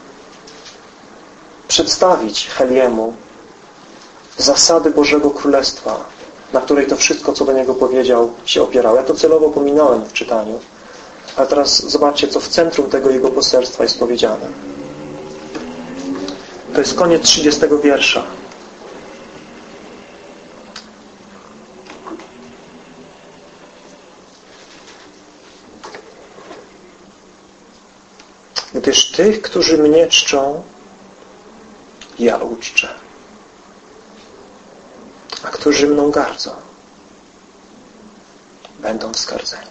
przedstawić Heliemu zasady Bożego Królestwa, na której to wszystko, co do niego powiedział, się opierało. Ja to celowo pominąłem w czytaniu. A teraz zobaczcie, co w centrum tego jego poselstwa jest powiedziane. To jest koniec 30 wiersza. Gdyż tych, którzy mnie czczą, ja uczczę. A którzy mną gardzą, będą zgardzeni.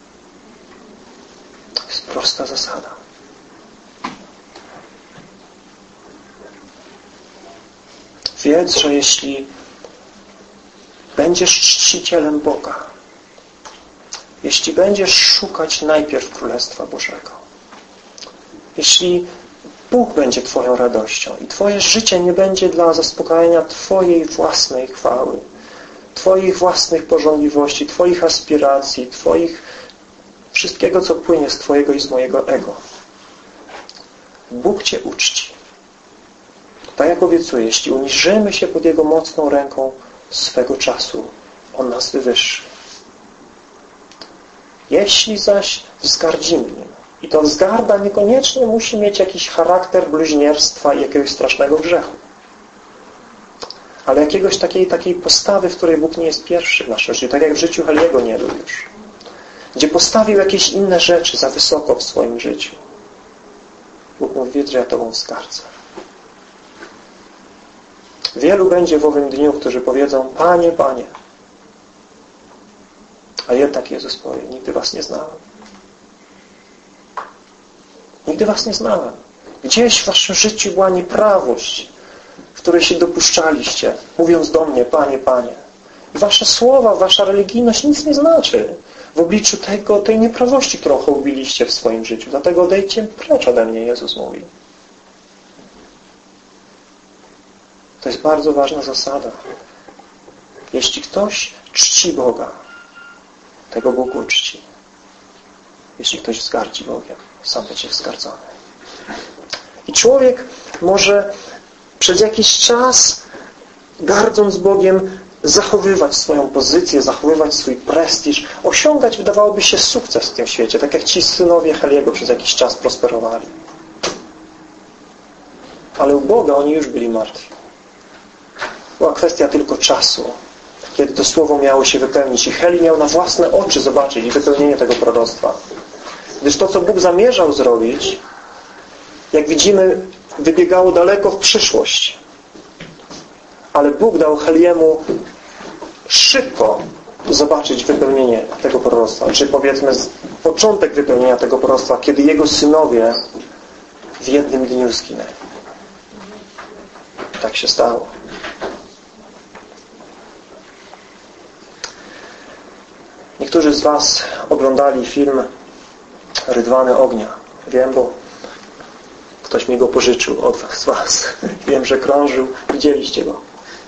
To jest prosta zasada. Wiedz, że jeśli będziesz czcicielem Boga, jeśli będziesz szukać najpierw Królestwa Bożego, jeśli Bóg będzie Twoją radością i Twoje życie nie będzie dla zaspokajania Twojej własnej chwały, Twoich własnych pożądliwości, Twoich aspiracji, wszystkiego, co płynie z Twojego i z mojego ego. Bóg Cię uczci. Tak jak obiecuję, jeśli uniżymy się pod Jego mocną ręką swego czasu, On nas wywyższy. Jeśli zaś wzgardzimy Nim, i to wzgarda niekoniecznie musi mieć jakiś charakter bluźnierstwa i jakiegoś strasznego grzechu. Ale jakiegoś takiej postawy, w której Bóg nie jest pierwszy w naszym życiu, tak jak w życiu Heliego nie był już. Gdzie postawił jakieś inne rzeczy za wysoko w swoim życiu. Bóg mówi, wiedz, że ja Tobą wzgardzę. Wielu będzie w owym dniu, którzy powiedzą, Panie, Panie. A jednak Jezus powie, nigdy Was nie znałem. Nigdy Was nie znałem. Gdzieś w Waszym życiu była nieprawość, w której się dopuszczaliście, mówiąc do mnie, Panie, Panie. I Wasze słowa, Wasza religijność nic nie znaczy w obliczu tej nieprawości, którą hołbiliście w swoim życiu. Dlatego odejdźcie precz ode mnie, Jezus mówi. To jest bardzo ważna zasada. Jeśli ktoś czci Boga, tego Bóg uczci. Jeśli ktoś wzgardzi Bogiem, sam będzie wzgardzony. I człowiek może przez jakiś czas, gardząc Bogiem, zachowywać swoją pozycję, zachowywać swój prestiż, osiągać, wydawałoby się, sukces w tym świecie, tak jak ci synowie Heliego przez jakiś czas prosperowali. Ale u Boga oni już byli martwi. Była kwestia tylko czasu, kiedy to słowo miało się wypełnić. I Heli miał na własne oczy zobaczyć wypełnienie tego proroctwa. Gdyż to, co Bóg zamierzał zrobić, jak widzimy, wybiegało daleko w przyszłość. Ale Bóg dał Heliemu szybko zobaczyć wypełnienie tego proroctwa. Czy powiedzmy początek wypełnienia tego proroctwa, kiedy jego synowie w jednym dniu zginęli. Tak się stało. Niektórzy z Was oglądali film Rydwany ognia. Wiem, bo ktoś mi go pożyczył od Was. Wiem, że krążył. Widzieliście go.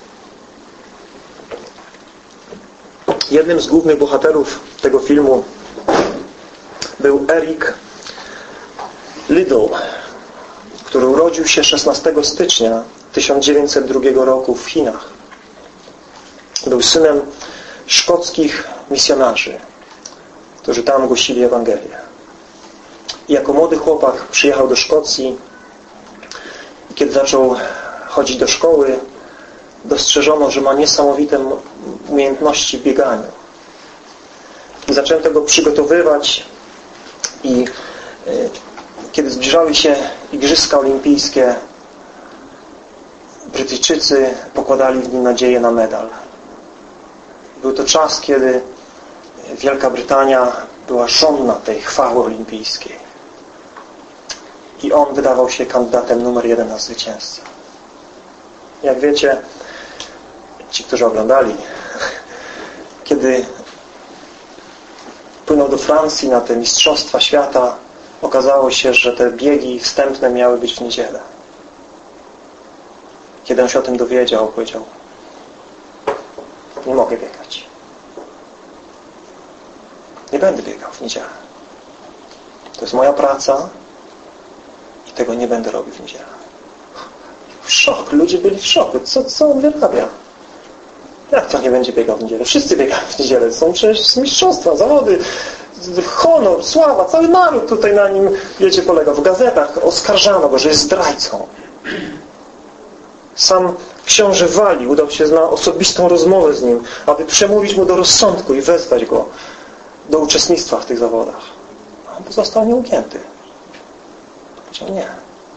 Jednym z głównych bohaterów tego filmu był Eric Liddell, który urodził się 16 stycznia 1902 roku w Chinach. Był synem szkockich misjonarzy, którzy tam głosili Ewangelię. I jako młody chłopak przyjechał do Szkocji i kiedy zaczął chodzić do szkoły, dostrzeżono, że ma niesamowite umiejętności w bieganiu. I zacząłem tego przygotowywać i kiedy zbliżały się Igrzyska Olimpijskie, Brytyjczycy pokładali w nim nadzieję na medal. Był to czas, kiedy Wielka Brytania była żądna tej chwały olimpijskiej. I on wydawał się kandydatem numer 1 na zwycięzcę. Jak wiecie, ci, którzy oglądali, kiedy płynął do Francji na te Mistrzostwa Świata, okazało się, że te biegi wstępne miały być w niedzielę. Kiedy on się o tym dowiedział, powiedział: nie mogę biegać. Nie będę biegał w niedzielę. To jest moja praca i tego nie będę robił w niedzielę. Szok. Ludzie byli w szoku. Co on wyrabia? Jak to nie będzie biegał w niedzielę? Wszyscy biegają w niedzielę. Są przecież mistrzostwa, zawody, honor, sława. Cały naród tutaj na nim, wiecie, polega. W gazetach oskarżano go, że jest zdrajcą. Sam książę Walii udał się na osobistą rozmowę z nim, aby przemówić mu do rozsądku i wezwać go do uczestnictwa w tych zawodach. A on został nieugięty. Powiedział: nie.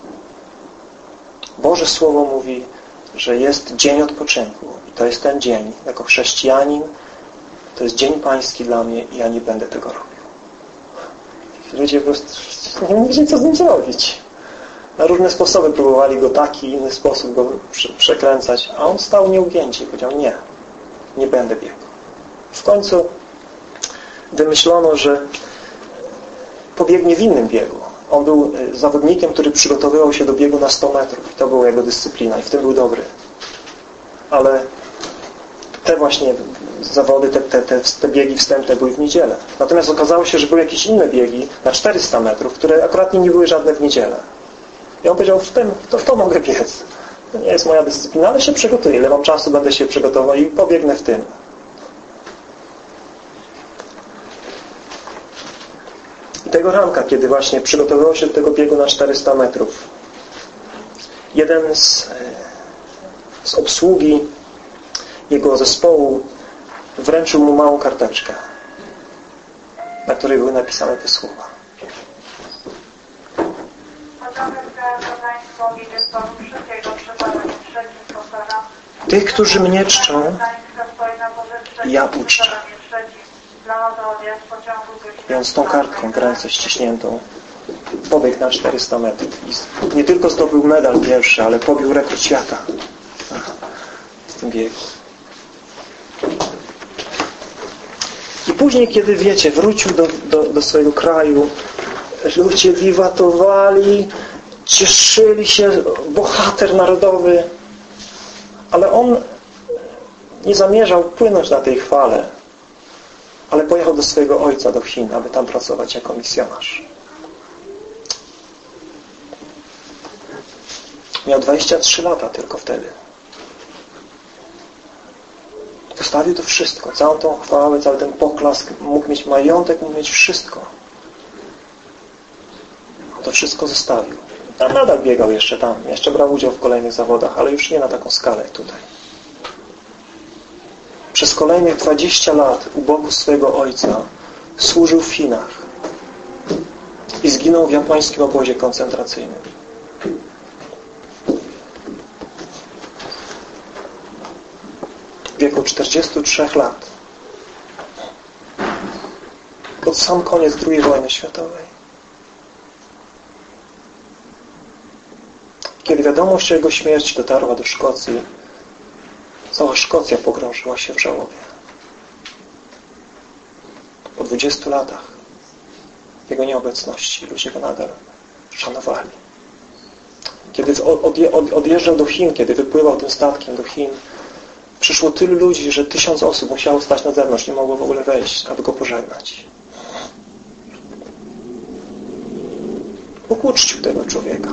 Boże Słowo mówi, że jest dzień odpoczynku. I to jest ten dzień. Jako chrześcijanin to jest dzień pański dla mnie i ja nie będę tego robił. Ludzie po prostu nie wiedzieli, co z nim zrobić. Na różne sposoby próbowali go taki, inny sposób go przekręcać, a on stał nieugięcie i powiedział: nie, nie będę biegł. W końcu wymyślono, że pobiegnie w innym biegu. On był zawodnikiem, który przygotowywał się do biegu na 100 metrów. I to była jego dyscyplina i w tym był dobry. Ale te właśnie zawody, te biegi wstępne były w niedzielę. Natomiast okazało się, że były jakieś inne biegi na 400 metrów, które akurat nie były żadne w niedzielę. I on powiedział: w to mogę biec. To nie jest moja dyscyplina, ale się przygotuję. Ile mam czasu, będę się przygotował i pobiegnę w tym. I tego ranka, kiedy właśnie przygotowywał się do tego biegu na 400 metrów, jeden z obsługi jego zespołu wręczył mu małą karteczkę, na której były napisane te słowa: tych, którzy mnie czczą, ja uczczę. I on z tą kartką w ręce ściśniętą pobiegł na 400 metrów. I nie tylko zdobył medal pierwszy, ale pobił rekord świata w tym biegu. I później, kiedy wiecie, wrócił do swojego kraju, ludzie wiwatowali, cieszyli się, bohater narodowy, ale on nie zamierzał płynąć na tej chwale, ale pojechał do swojego ojca, do Chin, aby tam pracować jako misjonarz. Miał 23 lata tylko wtedy. Zostawił to wszystko, całą tą chwałę, cały ten poklask, mógł mieć majątek, mógł mieć wszystko. To wszystko zostawił. A nadal biegał jeszcze tam, jeszcze brał udział w kolejnych zawodach, ale już nie na taką skalę tutaj. Przez kolejnych 20 lat u boku swojego ojca służył w Chinach i zginął w japońskim obozie koncentracyjnym. W wieku 43 lat. Pod sam koniec II wojny światowej. Kiedy wiadomość o jego śmierci dotarła do Szkocji, cała Szkocja pogrążyła się w żałobie. Po 20 latach jego nieobecności ludzie go nadal szanowali. Kiedy odjeżdżał do Chin, kiedy wypływał tym statkiem do Chin, przyszło tylu ludzi, że 1000 osób musiało stać na zewnątrz, nie mogło w ogóle wejść, aby go pożegnać. Bóg uczcił tego człowieka.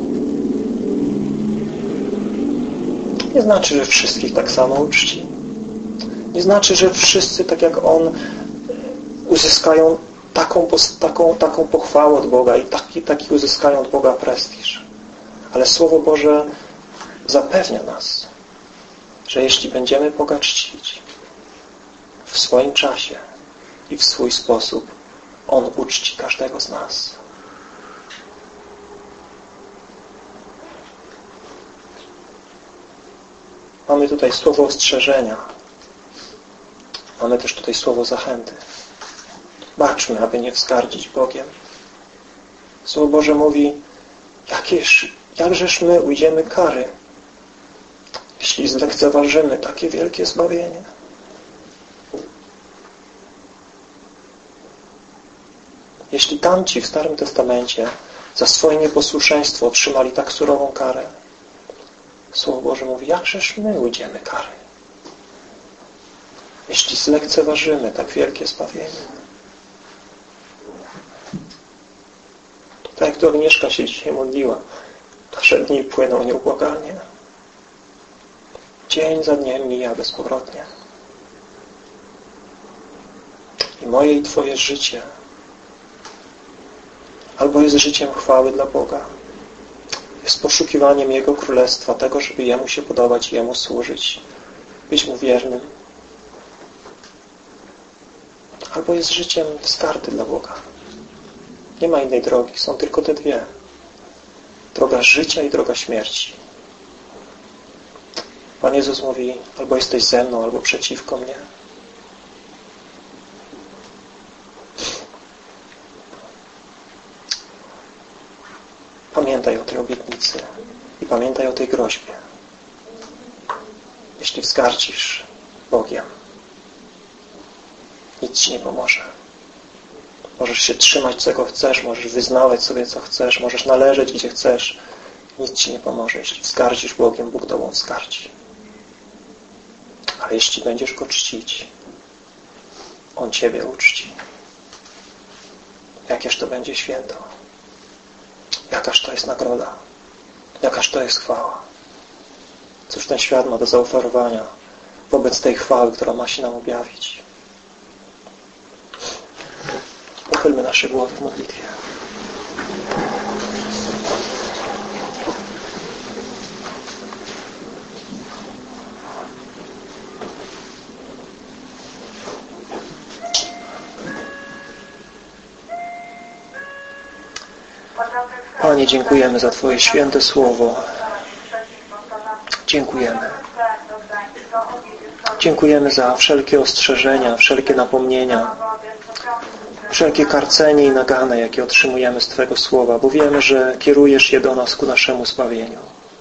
Nie znaczy, że wszystkich tak samo uczci. Nie znaczy, że wszyscy, tak jak on, uzyskają taką pochwałę od Boga i taki uzyskają od Boga prestiż. Ale Słowo Boże zapewnia nas, że jeśli będziemy Boga czcić w swoim czasie i w swój sposób, On uczci każdego z nas. Mamy tutaj słowo ostrzeżenia. Mamy też tutaj słowo zachęty. Baczmy, aby nie wzgardzić Bogiem. Słowo Boże mówi, jakżeż my ujdziemy kary, jeśli zlekceważymy takie wielkie zbawienie. Jeśli tamci w Starym Testamencie za swoje nieposłuszeństwo otrzymali tak surową karę, Słowo Boże mówi, jakżeż my ujdziemy kary, jeśli zlekceważymy tak wielkie zbawienie. Tak jak to Agnieszka się dzisiaj modliła, nasze dni płyną nieubłagalnie. Dzień za dniem mija bezpowrotnie. I moje i Twoje życie albo jest życiem chwały dla Boga, jest poszukiwaniem Jego Królestwa, tego, żeby Jemu się podobać i Jemu służyć, być Mu wiernym, albo jest życiem wzgardy dla Boga. Nie ma innej drogi, są tylko te dwie. Droga życia i droga śmierci. Pan Jezus mówi, albo jesteś ze mną, albo przeciwko mnie. Pamiętaj o tej obietnicy i pamiętaj o tej groźbie. Jeśli wzgardzisz Bogiem, nic Ci nie pomoże. Możesz się trzymać, czego chcesz, możesz wyznawać sobie, co chcesz, możesz należeć, gdzie chcesz. Nic Ci nie pomoże. Jeśli wzgardzisz Bogiem, Bóg Tobą wzgardzi. Ale jeśli będziesz Go czcić, On Ciebie uczci. Jakież to będzie święto? Jakaż to jest nagroda? Jakaż to jest chwała? Cóż ten świat ma do zaoferowania wobec tej chwały, która ma się nam objawić? Pochylmy nasze głowy w modlitwie. Panie, dziękujemy za Twoje święte słowo. Dziękujemy. Dziękujemy za wszelkie ostrzeżenia, wszelkie napomnienia, wszelkie karcenie i nagane, jakie otrzymujemy z Twojego słowa, bo wiemy, że kierujesz je do nas ku naszemu zbawieniu.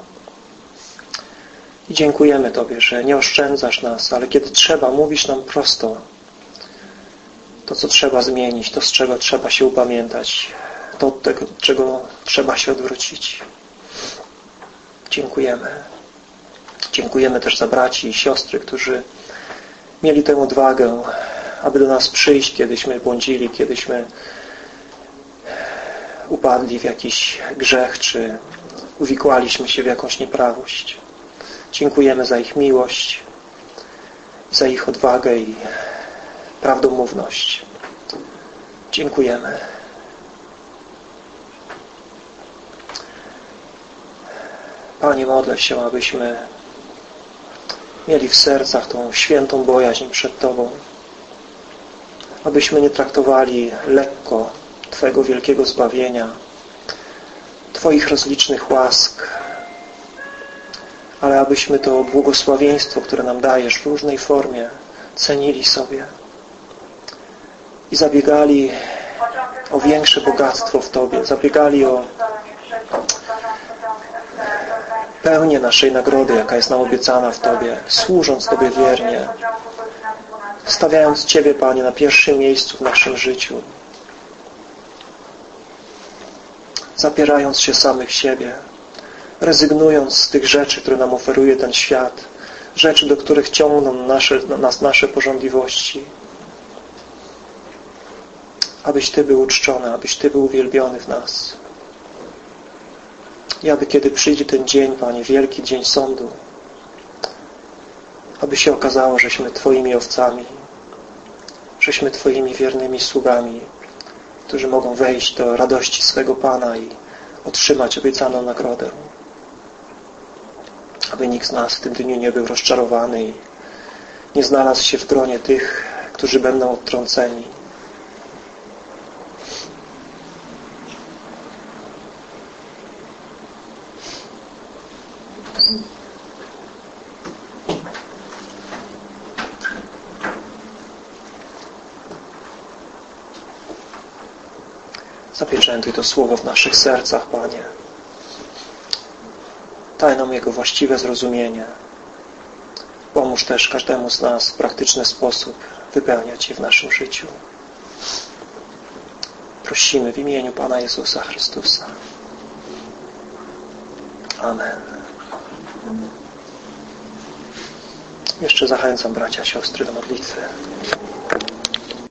I dziękujemy Tobie, że nie oszczędzasz nas, ale kiedy trzeba, mówisz nam prosto to, co trzeba zmienić, to, z czego trzeba się upamiętać, to, od tego, czego trzeba się odwrócić. Dziękujemy. Dziękujemy też za braci i siostry, którzy mieli tę odwagę, aby do nas przyjść, kiedyśmy błądzili, kiedyśmy upadli w jakiś grzech, czy uwikłaliśmy się w jakąś nieprawość. Dziękujemy za ich miłość, za ich odwagę i prawdomówność. Dziękujemy. Panie, modlę się, abyśmy mieli w sercach tą świętą bojaźń przed Tobą, abyśmy nie traktowali lekko Twojego wielkiego zbawienia, Twoich rozlicznych łask, ale abyśmy to błogosławieństwo, które nam dajesz w różnej formie, cenili sobie i zabiegali o większe bogactwo w Tobie, zabiegali o pełnię naszej nagrody, jaka jest nam obiecana w Tobie, służąc Tobie wiernie, stawiając Ciebie, Panie, na pierwszym miejscu w naszym życiu, zapierając się samych siebie, rezygnując z tych rzeczy, które nam oferuje ten świat, rzeczy, do których ciągną nas nasze pożądliwości, abyś Ty był uczczony, abyś Ty był uwielbiony w nas. I aby kiedy przyjdzie ten dzień, Panie, wielki dzień sądu, aby się okazało, żeśmy Twoimi owcami, żeśmy Twoimi wiernymi sługami, którzy mogą wejść do radości swego Pana i otrzymać obiecaną nagrodę. Aby nikt z nas w tym dniu nie był rozczarowany i nie znalazł się w gronie tych, którzy będą odtrąceni. Zapieczętuj to słowo w naszych sercach, Panie. Daj nam jego właściwe zrozumienie. Pomóż też każdemu z nas w praktyczny sposób wypełniać je w naszym życiu. Prosimy w imieniu Pana Jezusa Chrystusa. Amen. Jeszcze zachęcam bracia, siostry do modlitwy.